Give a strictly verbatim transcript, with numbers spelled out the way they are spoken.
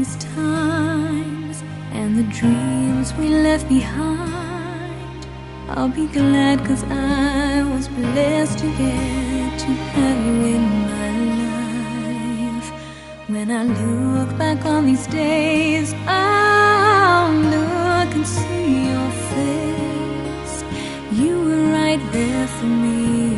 these times and the dreams we left behind. I'll be glad 'cause I was blessed to get to have you in my life. When I look back on these days, I'll look and see your face. You were right there for me